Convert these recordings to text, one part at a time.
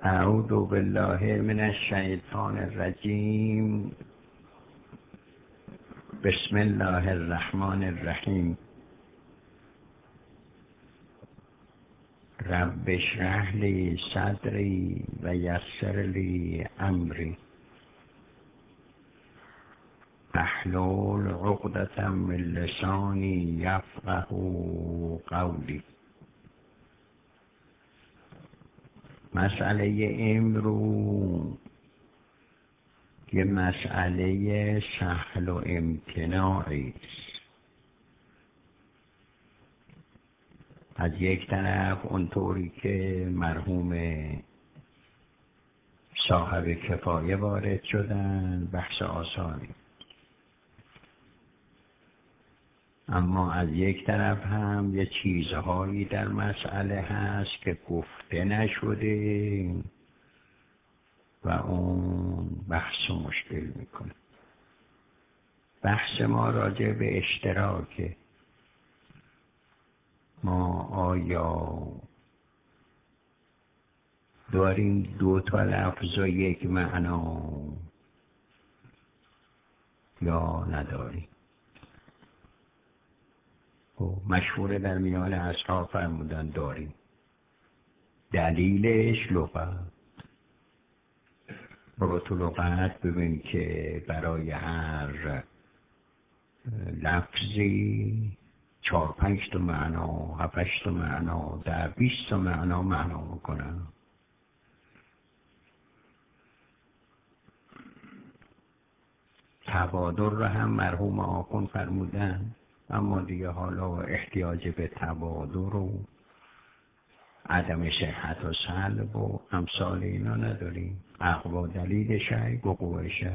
اعوذ بالله من الشیطان الرجیم. بسم الله الرحمن الرحیم. رب اشرح لی صدری و یسر لی امری واحلل عقدة من لسانی یفقهوا قولی. مسئله امروز یه مسئله سهل و امتناعی است. از یک طرف اونطوری که مرحوم صاحب کفایه وارد شدن بحث آسانی، اما از یک طرف هم یه چیزهایی در مسئله هست که گفته نشده و اون بحث و مشکل میکنه. بحث ما راجع به اشتراکه. ما آیا داریم دو تا لفظ و یک معنا یا نداریم؟ مشهور در میان اصحاب فرمودن داریم. دلیلش لغت. برو تو لغت ببین که برای هر لفظی 4-5 تا معنا، 7-8 تا معنا، 10-20 تا معنا میکنن. تبادل رو هم مرحوم آخوند فرمودن، اما دیگه حالا احتیاج به تبادل و عدم صحت و سلب و امثال اینا نداریم. اقوا دلیل شیء وقوع شیء.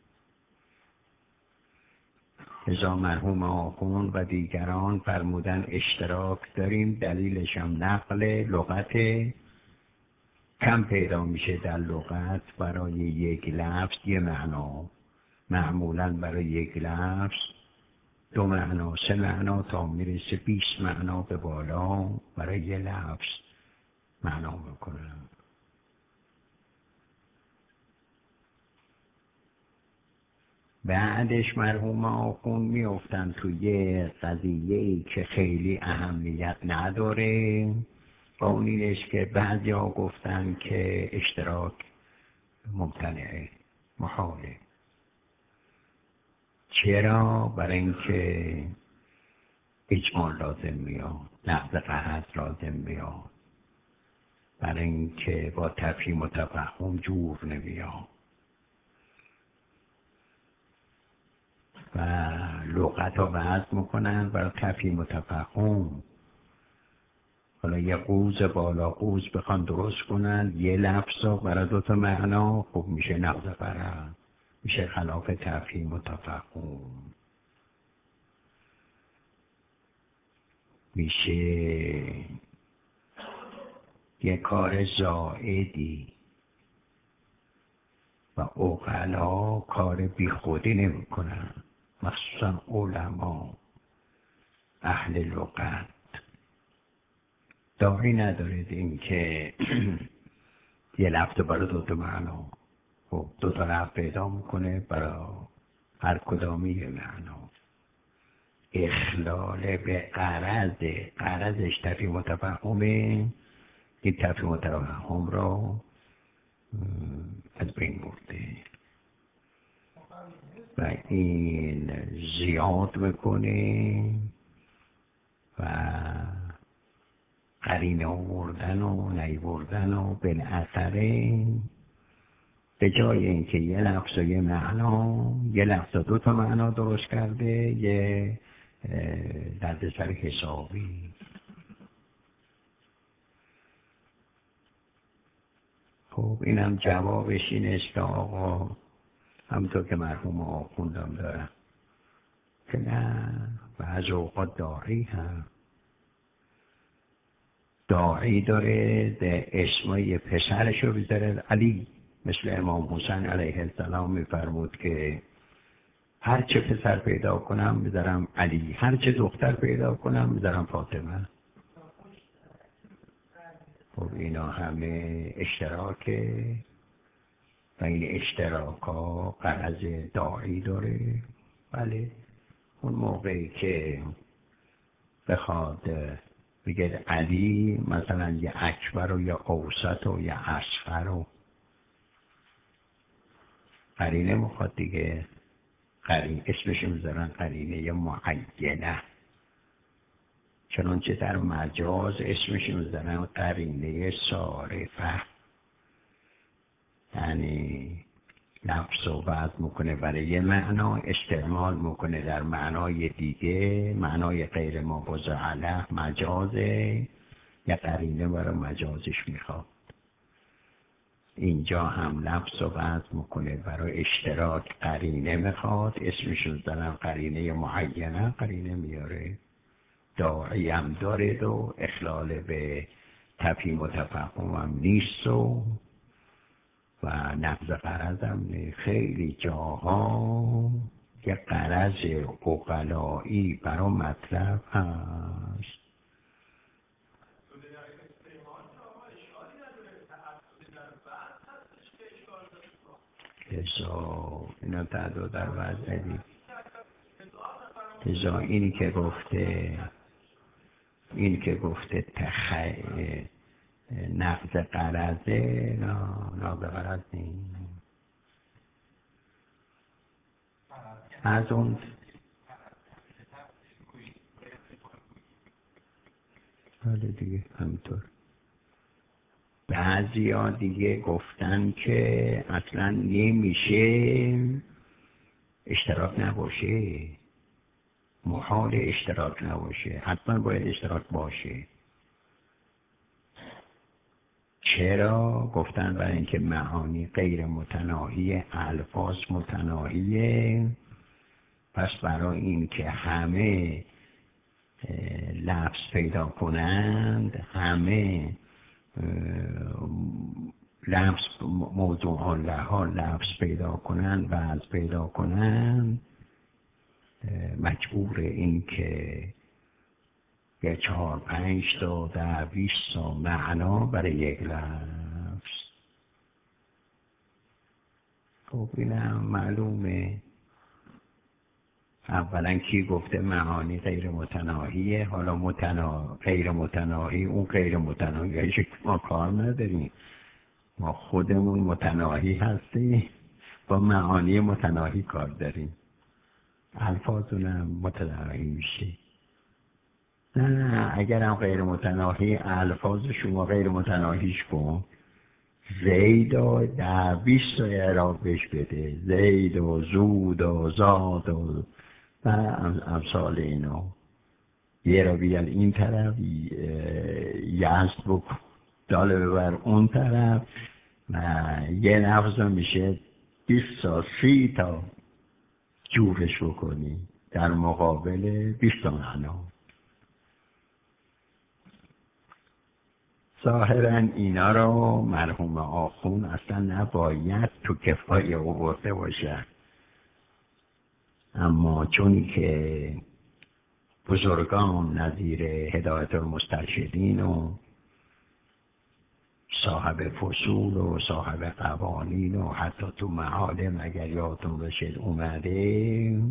لذا مرحوم آخوند و دیگران فرمودن اشتراک داریم، دلیلش هم نقل لغت. کم پیدا میشه در لغت برای یک لفظ یه معنا. معمولا برای یک لفظ 2 معنا 3 معنا تا میرسه 20 معنا به بالا برای یه لفظ معنا میکنه. بعدش مرحوم آخوند میافتن تو یه قضیه‌ای که خیلی اهمیت نداره، با اون اینش که بعضیا گفتن که اشتراک ممتنعه، محاله. چرا؟ برای اینکه اجمال لازم میاد، نقض قحط لازم میاد، برای اینکه با تفهیم و تفهم جور نمیاد و لغت رو وضع میکنن برای تفهیم و تفهم. حالا یه قوز بالا قوز بخوان درست کنن یه لفظ رو برای 2 تا معنا، خب میشه نقض قحط، میشه خلاف تفهیم و تفهم، میشه یه کار زائدی و عقلا کار بی خودی نمی کنن، مخصوصا علما اهل لغت. داعی ندارید این که یه لفظ برای 2 تا معنا، خب 2 تا لفظ پیدا میکنه برای هر کدامی یه معنا. اخلال به قرضش تفهیم و تفهمه. این تفهیم و تفهم را از بین برده و این زیاد میکنه و قرینه آوردن و نیوردن و بالاثره به جای اینکه یه لفظ و یه معنا، یه لفظ و 2 تا معنا درست کرده، یه دردسر حسابی. خب اینم جوابش این است که آقا همونطور که مرحوم آخوندم دارم که نه، بعض اوقات داعی داره به اسمای پسرشو بذاره علی، مثل امام حسین علیه السلام میفرمود که هر چه پسر پیدا کنم بذارم علی، هر چه دختر پیدا کنم بذارم فاطمه. خب اینا همه اشتراکه و این اشتراک ها غرض داعی داره. بله اون موقعی که بخواد بگه علی مثلا یه اکبر و یا اوسط و یا اصغر و قرینه میخواد دیگه، قرینه اسمش میذارن قرینه معینه، چنانچه در مجاز اسمش میذارن قرینه صارفه، یعنی لفظ صحبت میکنه برای یه معنا استعمال میکنه در معنای دیگه، معنای غیر مبوضع علیه مجازه، یا قرینه برای مجازش میخواد. اینجا هم لفظ صحبت میکنه برای اشتراک قرینه میخواد، اسمشون دارن قرینه معینه، قرینه میاره. داعی هم داره و اخلال به تفهیم و تفهم هم نیست و نقض قرض هم خیلی جاها یه قرض اقلایی برای مطلب هست. ازا اینا تعداد در وضع دید، ازا اینی که گفته نقض قرضه، نقض قرض نیست. از اون حالا دیگه همینطور بعضی ها دیگه گفتن که اصلا نمیشه اشتراک نباشه، محال اشتراک نباشه، حتما باید اشتراک باشه. چرا؟ گفتن برای اینکه معانی غیر متناهی، الفاظ متناهیه، پس برای اینکه همه لفظ پیدا کنند، همه لفظ موضوع لها لفظ پیدا کنند و از پیدا کنند، مجبور این که یه 4-5 تا 10-20 تا معنا برای یک لفظ. خب اینم معلومه. اولا کی گفته معانی غیر متناهیه؟ حالا غیر متناهی، اون غیر متناهی ما کار نداریم، ما خودمون متناهی هستیم، با معانی متناهی کار داریم، الفاظونم متناهی میشه. نه اگر هم غیر متناهی، الفاظ شما غیر متناهیش کن، زید و 10-20 تا اعراب بهش بده، زید و زود و زاد و امثال اینا. یه رو بیان این طرف یزد بکن، داله ببر اون طرف و یه لفظ میشه 20 تا 30 تا جورش بکنی در مقابل 20 تا معنا. ظاهرا اینا رو مرحوم آخون اصلا نباید تو کفایه آورده باشه، اما چون که بزرگان نظیر هدایت المسترشدین و صاحب فصول و صاحب قوانین و حتی تو معالم اگر یادتون بشه اومده،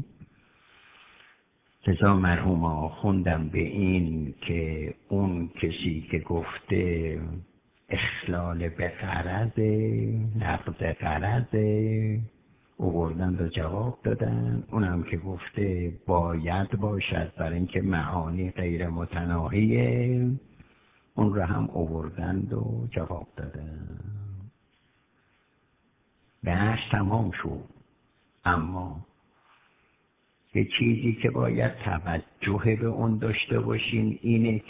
لذا مرحوم آخوندم به این که اون کسی که گفته اخلال به غرض، نقض غرض، اووردن و جواب دادن. اونم که گفته باید باشد برای اینکه معانی غیر متناهیه، اون رو هم اووردند و جواب دادن. بحث تمام شد. اما یه چیزی که باید توجه به اون داشته باشین اینه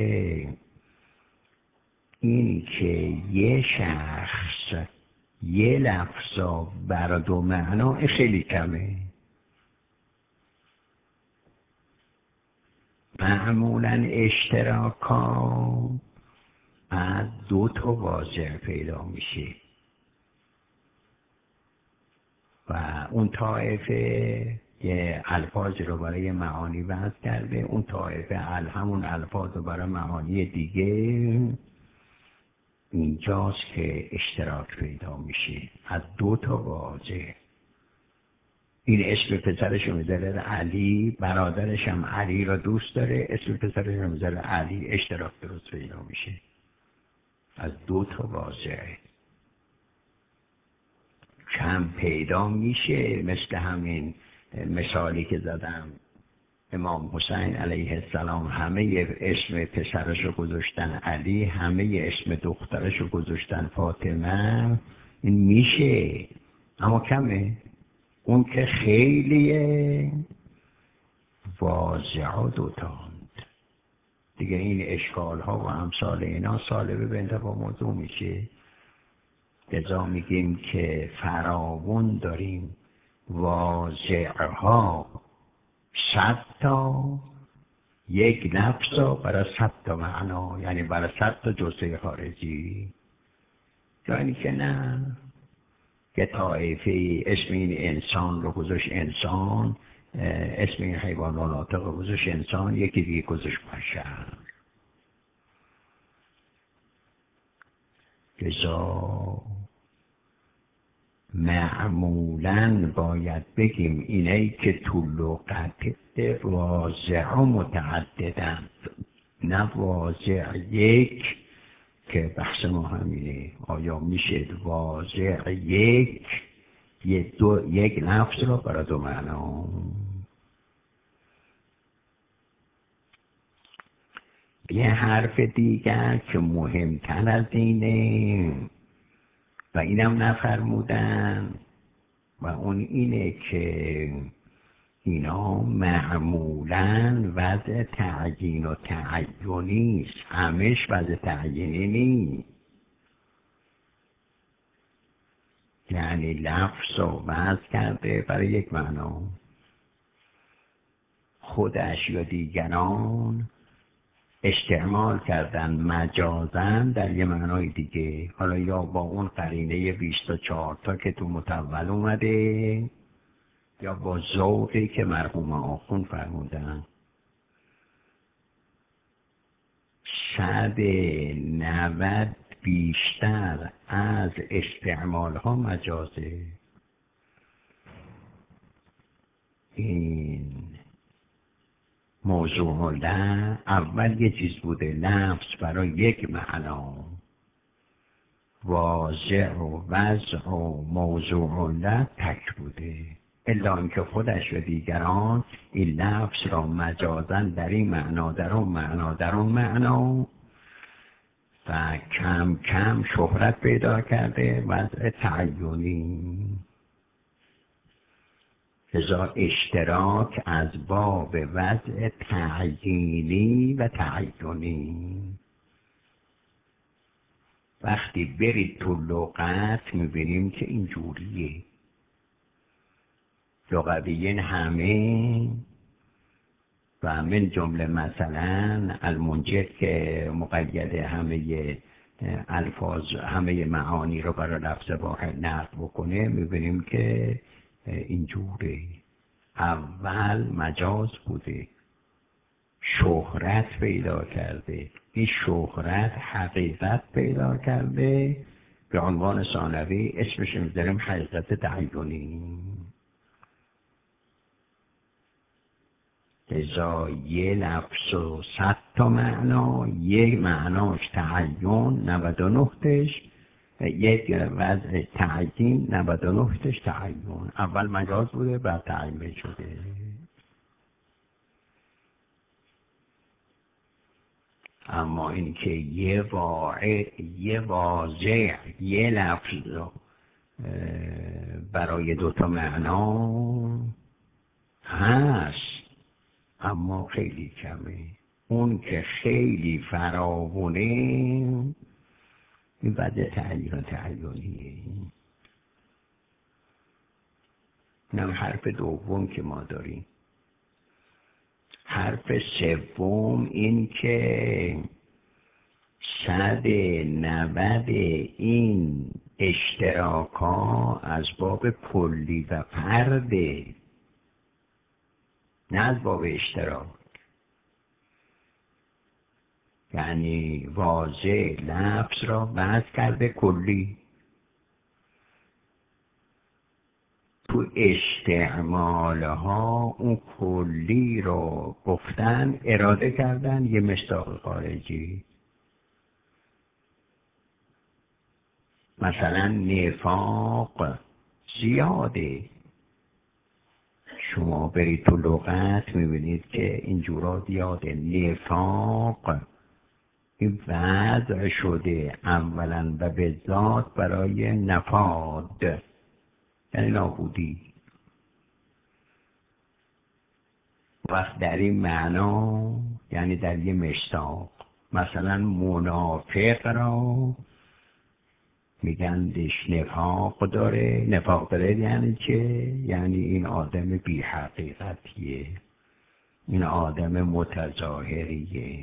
که یه شخص یه لفظا برای 2 معنا خیلی کمه. معمولا اشتراکا از 2 تا واضح پیدا میشه و اون طایفه یه الفاظ رو برای معانی وضع کرده، اون طایفه همون الفاظ رو برای معانی دیگه اینجاست که اشتراک پیدا میشه از دو تا واژه. این اسم پسرش رو میذاره علی، برادرش هم علی را دوست داره، اسم پسرش رو میذاره علی، اشتراک درست پیدا میشه از دو تا واژه. کم پیدا میشه، مثل همین مثالی که زدم امام حسین علیه السلام همه اسم پسرش رو گذاشتن علی، همه اسم دخترش رو گذاشتن فاطمه. این میشه اما کمه. اون که خیلی واضح و دوتاند دیگه. این اشکال ها و امثال اینا سالبه به انتفاع موضوع میشه. لذا میگیم که فراوون داریم واضحها 100 تا، یک لفظ برای 100 تا معنا، یعنی برای 100 تا جزء خارجی. یعنی که نه که طایفه اسم این انسان رو گذاشت انسان، اسم این حیوان ناطق رو گذاشت انسان، یکی دیگه گذاشت بشر. لذا معمولاً باید بگیم اینایی که تو لغت واضح و متعددند، نه واضح یک که بحث ما همینه. آیا میشه واضح یک لفظ رو برای دو معنا؟ یه حرف دیگر که مهمتر از اینه و اینم نفرمودن و اون اینه که اینا معمولاً وضع تعیین و تعینی است، همش وضع تعیینی نیست. یعنی لفظ رو وضع کرده برای یک معنا، خودش یا دیگران استعمال کردن مجازن در یه معنای دیگه، حالا یا با اون قرینه 24 تا که تو متول اومده یا با ذوقی که مرحوم آخوند فرمودن. 190 بیشتر از استعمال ها مجازه. این موضوع له اول یه چیز بوده، لفظ برای یک معنا، واضع و وضع و موضوع له تک بوده، الا اینکه خودش و دیگران این لفظ را مجازن در این معنا، در اون معنا، در اون معنا و کم کم شهرت پیدا کرده وضع تعیینی. لذا اشتراک از باب وضع تعیینی و تعیینی. وقتی برید تو لغت میبینیم که اینجوریه. لغویین همه و من جمله مثلا المنجد که مقید همه الفاظ همه معانی رو برای لفظ واحد نقل بکنه، میبینیم که اینجوره. اول مجاز بوده، شهرت پیدا کرده، این شهرت حقیقت پیدا کرده، به عنوان ثانوی اسمش میذاریم حقیقت تعیینی. لذا یه لفظ و 100 تا معنا، یک معناش تعین 99تش، یک وضع تعیین 99تش تعین. اول مجاز بوده بعد تعیین شده. اما اینکه یه واضح یه لفظ برای دوتا معنا هست اما خیلی کمه. اون که خیلی فراوونه این وضع تعیین و تعیینیه. اینم حرف دوم که ما داریم. حرف سوم این که 190 این اشتراک ها از باب کلی و فرده، نه از باب اشتراک. یعنی واژه لفظ را وضع کرده کلی. تو استعمالها اون کلی رو گفتن، اراده کردن یه مصداق خارجی. مثلا نفاق زیاده، شما برید تو لغت میبینید که اینجورا زیاده. نفاق این وضع شده اولا و به ذات برای نفاد، یعنی نابودی. وقت در این معنا یعنی در یه مشتاق. مثلا منافق را میگندش نفاق داره. نفاق داره یعنی چه؟ یعنی این آدم بی حقیقتیه، این آدم متظاهریه،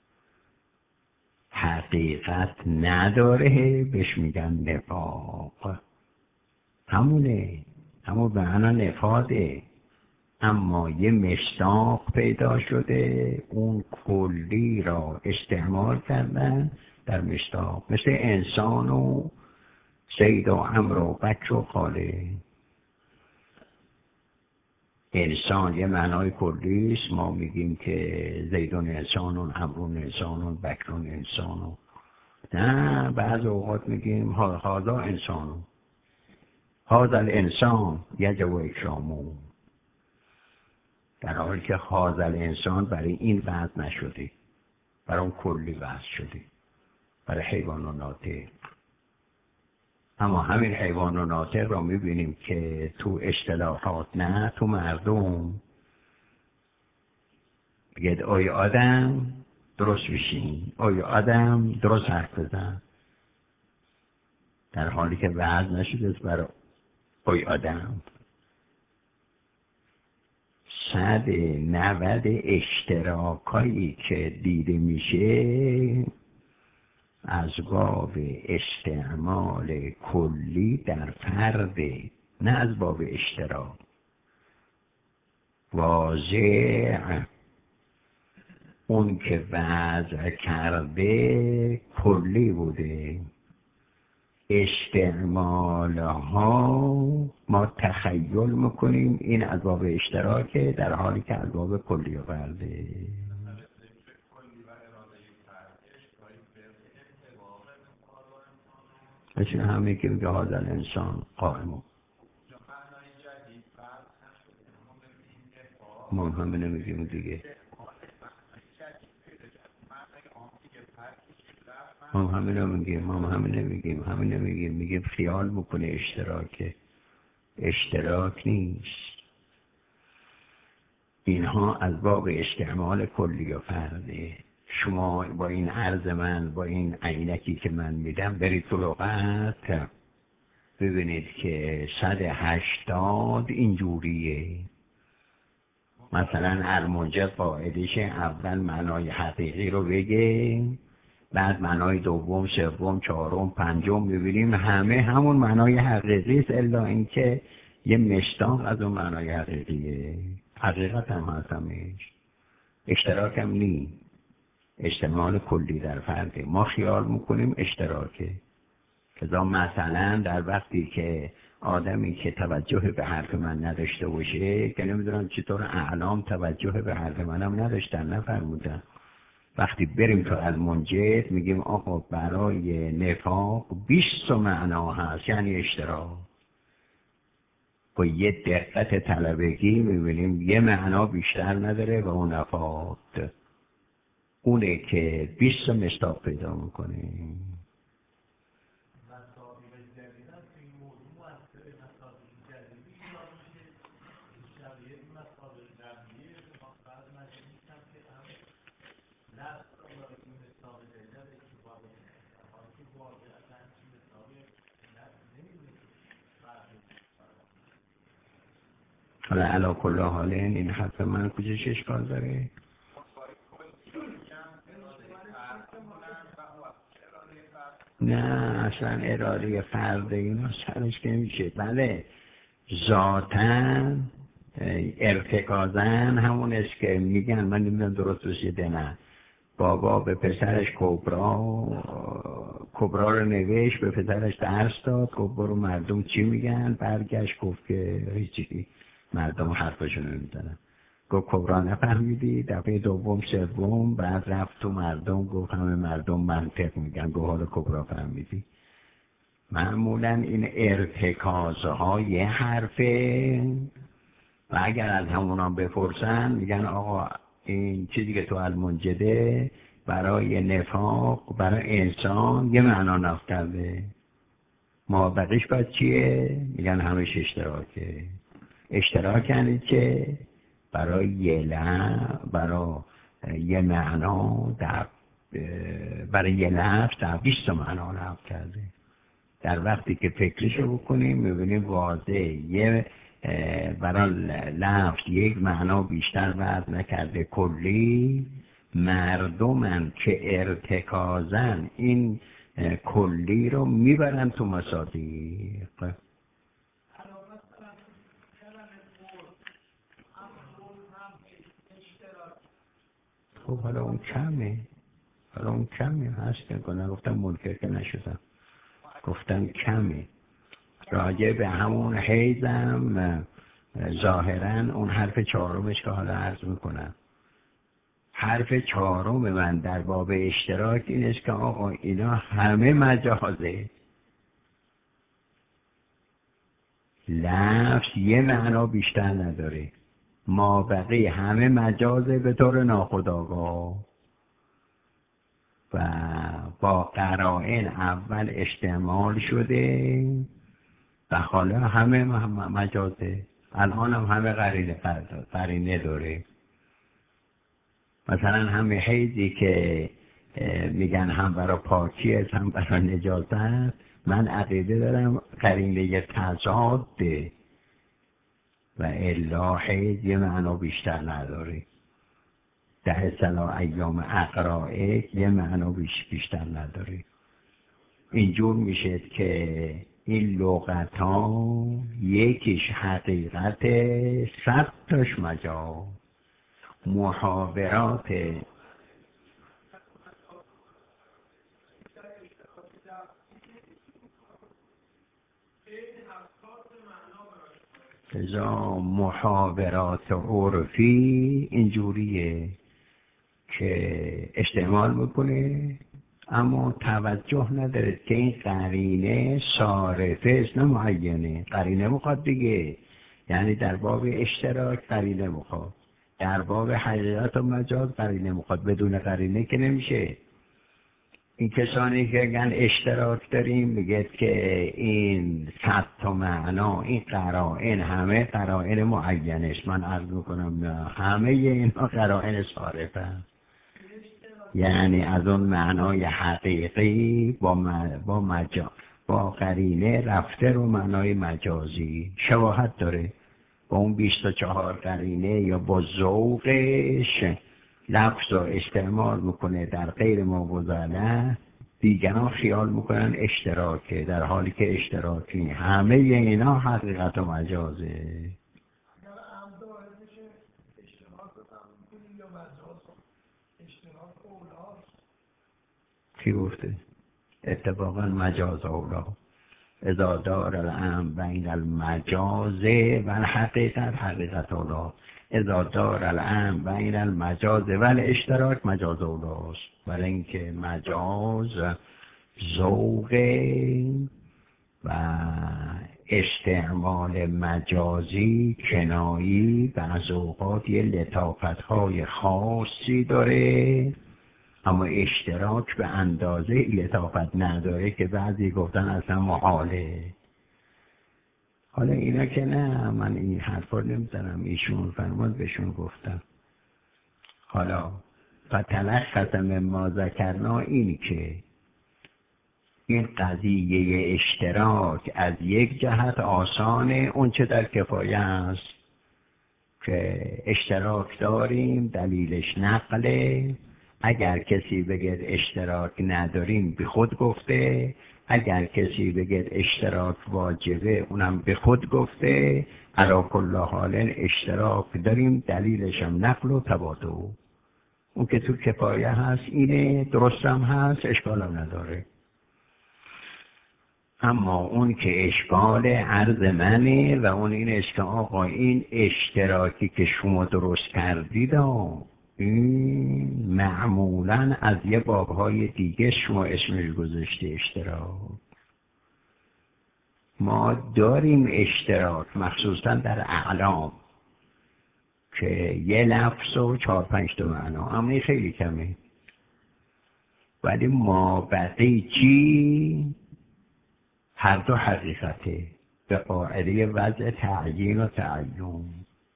حقیقت نداره، بهش میگن نفاق. همونه، همون معنا نفاده، اما یه مشتاق پیدا شده، اون کلی را استعمال کردن در مشتاق. مثل انسان و زید و عمرو و بکر و خاله. انسان یه معنای کلیست، ما میگیم که زیدون انسانون، عمرون انسانون، بکرون انسانون. نه، بعض اوقات میگیم هذا انسانون، هذا الانسان یجب اکرامه، در حالی که هذا الانسان برای این وضع نشده، برای اون کلی وضع شده، برای حیوان و ناطق. اما همین حیوان و ناطق را میبینیم که تو اصطلاحات، نه تو مردم، بگید آی آدم درست بشین، آی آدم درست حرف بزن، در حالی که وضع نشده برای آی آدم. 190 اشتراکایی که دیده میشه از باب استعمال کلی در فرد، نه از باب اشتراک. واضح اون که وضع کرده کلی بوده، استعمالها ما تخیل میکنیم این از باب اشتراکه، در حالی که از باب کلی و فرده. مثل همین که میگه هذا الانسان قائم، ما همه نمیگیم دیگه، ما همه نمیگیم، میگیم خیال میکنه اشتراکه، اشتراک نیست. اینها از باب استعمال کلی و فرده. شما با این عرض من، با این عینکی که من میدم، برید تو لغت ببینید که 180 اینجوریه. مثلا ارمنجد قاعدش اول معنای حقیقی رو بگه، بعد معنای دوم، سوم، چهارم، پنجم میبینیم همه همون معنای حقیقی است، الا اینکه یه مشتاق از اون معنای حقیقیه. حقیقت هم هست همش، اشتراک هم نی. استعمال کلی در فرده، ما خیال میکنیم اشتراکه. کذا مثلا در وقتی که آدمی که توجه به حرف من نداشته باشه، که نمیدونم چطور اعلام توجه به حرف منم نداشتن، نفرمودن، وقتی بریم تو المنجد میگیم آقا برای نفاق 20 معنا هست، یعنی اشتراک. با یه دقت طلبگی میبینیم یه معنا بیشتر نداره و اون نفاق اونه که 20 مصداق پیدا میکنه. حالا علا کل حاله این حرف من کجاش اشکال داره؟ نه اصلا اراده فرد اینا سرش که نمیشه. بله ذاتاً ارتکازاً همون است که میگن، من نمیدونم درست رسیده نه، بابا به پسرش کبرا رو نوشت، به پسرش درس داد، گفت برو مردم چی میگن، برگشت گفت که هیچی، مردم حرفشون نمیزنن. گفت کبرا نفهمیدی؟ دفعه دوم سوم بعد رفت تو مردم گفت همه مردم منطق میگن. گفت حالا کبرا فهمیدی؟ معمولا این ارتکازها یه حرفه و اگر از همونا بپرسن میگن آقا این چیزی که تو المنجده برای نفاق برای انسان یه معنا نفت کرده، ما بقیش باید چیه؟ میگن همش اشتراکه. اشتراک یعنی که برای برای یه معنا برای یه لفظ در 20 معنا نفت کرده. در وقتی که فکرشو بکنیم میبینیم واضح یه برای لفظ یک معنا بیشتر وضع نکرده، کلی مردمن که ارتکازن این کلی رو میبرن تو مصادیق. خب حالا اون کمه هست کنه، گفتم منکر که نشدم، گفتم کمه. راجع به همون حیزم ظاهرا اون حرف چهارمش که حالا عرض میکنم، حرف چهارم من در باب اشتراک این است که آقا اینا همه مجازه، لفظ یه معنا بیشتر نداره، ما بقیه همه مجازه به طور ناخودآگاه و با قرائن اول استعمال شده و حالا همه مجازه، الان هم همه قرینه داره. مثلا همه حیزی که میگن هم برای پاکی است هم برای نجاست، من عقیده دارم قرینه تضاده و الا حیز یه معنا بیشتر نداره. 10 ایام اقرائه یه معنا بیشتر نداره. اینجور میشه که این لغت ها یکیش حقیقت 100 تاش مجاز، محاورات محاورات عرفی اینجوریه که استعمال میکنه اما توجه نداره که این قرینه صارفه است نه معینه. قرینه میخواد دیگه، یعنی در باب اشتراک قرینه میخواد، در باب حقیقت و مجاز قرینه میخواد، بدون قرینه که نمیشه. این کسانی که گن اشتراک داریم میگه که این 100 تا معنا، این قرائن همه قرائن معینه است. من عرض میکنم همه اینا قرائن صارفه، یعنی از اون معنای حقیقی با قرینه رفته رو معنای مجازی شباهت داره. با اون 24 قرینه یا با ذوقش لفظ رو استعمال میکنه در غیر موضوعه، دیگران خیال میکنن اشتراکه در حالی که اشتراکی. همه اینا حقیقت و مجازه. کی گفته؟ اتفاقا مجاز اولا. اذا دار الامر بین المجاز و الحقیقت حقیقت اولا، اذا دار الامر بین المجاز و الاشتراک مجاز اولاست. برای اینکه مجاز ذوق و استعمال مجازی کنایی بعض اوقات یه لطافت‌های خاصی داره، اما اشتراک به اندازه لطافت نداره که بعضی گفتن اصلا محاله. حالا اینا که نه، من این حرفا نمیزنم، ایشون فرمود بهشون گفتم. حالا فتلخص مما ذکرنا این که این قضیه اشتراک از یک جهت آسانه، اون چه در کفایه است که اشتراک داریم دلیلش نقله. اگر کسی بگه اشتراک نداریم به خود گفته، اگر کسی بگه اشتراک واجبه اونم به خود گفته. علی کل حال اشتراک داریم دلیلش هم نقل و تبادل. اون که تو کفایه هست اینه، درست هم هست، اشکال هم نداره. اما اون که اشکال عرض منه و اون این است که آقا این اشتراکی که شما درست کردید این معمولا از یه بابهای دیگه شما اسمش گذاشته اشتراک. ما داریم اشتراک مخصوصا در اعلام که یه لفظ و 4-5 تا معنا، اما خیلی کمه. ولی ما بقیه چی؟ هر دو حقیقته به قاعده وضع تعیین و تعین.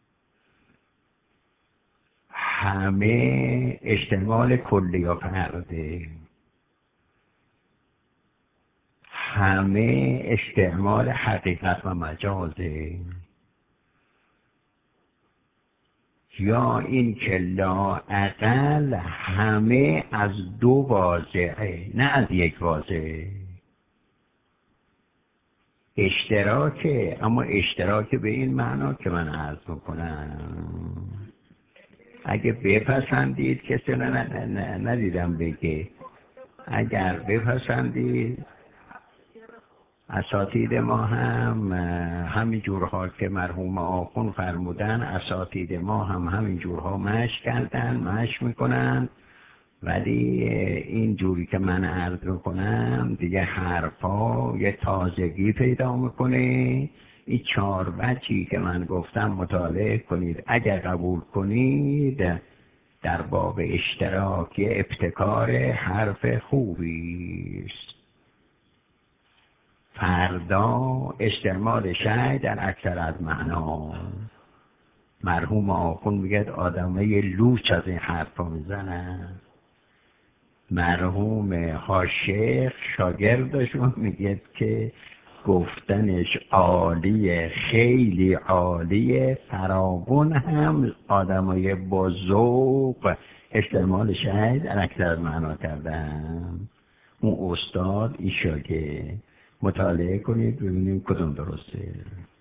همه احتمال کلی و فرده، همه استعمال حقیقت و مجازه، یا این که لااقل همه از دو واضعه نه از یک واضعه. اشتراکه، اما اشتراک به این معنا که من عرض میکنم. اگه بپسندید کسی ندیدم بگه، اگر بپسندید اساتید ما هم همین جورها که مرحوم آخون فرمودن، اساتید ما هم همین جورها مشق کردن، مشق میکنن. ولی این جوری که من عرض میکنم دیگه حرفا یه تازگی پیدا میکنه. این 4 بچی که من گفتم مطالعه کنید، اگر قبول کنید در باب اشتراک ابتکار حرف خوبی است. فردا استعمال شای در اکثر از معنا. مرحوم آخون میگه آدمه لوچ از این حرفا میزنن. مرحوم حاشیخ شاگردشون میگه که گفتنش عالیه، خیلی عالیه، فراوون هم آدمای با ذوق استعمال شاید در اکثر معنا کردن. اون استاد این شاگرد، مطالعه کنید ببینیم کدوم درسته.